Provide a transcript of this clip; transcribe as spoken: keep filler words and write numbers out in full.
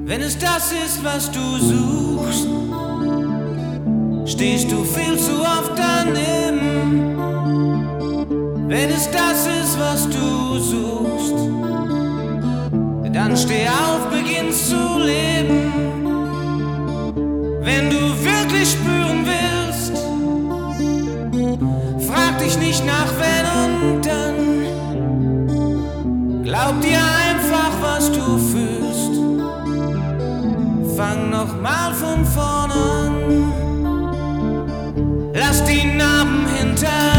Wenn es das ist, was du suchst, stehst du viel zu oft daneben. Wenn es das ist, was du suchst, dann steh auf, beginnst zu leben. Wenn du wirklich spüren willst, frag dich nicht nach wenn und dann. Glaub dir einfach, was du fühlst. Fang noch mal von vorne an. Lass die Narben hinter